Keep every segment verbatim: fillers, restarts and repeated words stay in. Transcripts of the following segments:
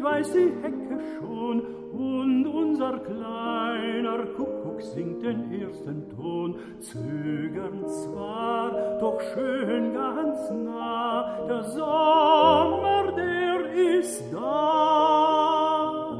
weiß die Hecke schon, und unser kleiner Kuckuck singt den ersten Ton. Zögernd zwar, doch schön ganz nah, der Sommer, der ist da.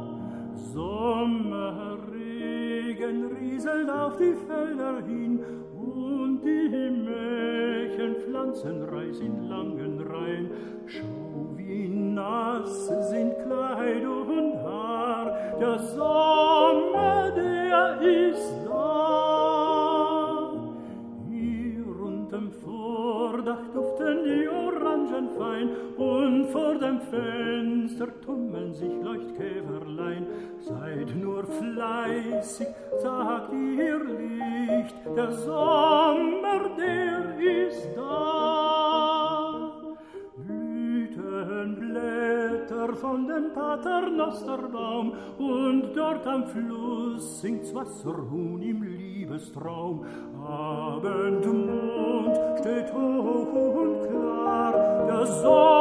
Sommerregen rieselt auf die Felder hin, und die Mächen pflanzen Reis in langen Reihen. Schau, wie nass sind Kleid und Haar, der Sommer, der ist da. Hier unterm Vordach duften die Orangen fein, und vor dem Fenster tummeln sich Leuchtkäferlein. Seid nur fleißig, sagt ihr Licht, der Sommer, der ist da. Blütenblätter von dem Paternosterbaum, und dort am Fluss singt's Wasserhuhn im Liebestraum. Abendmond steht hoch und klar, der Sommer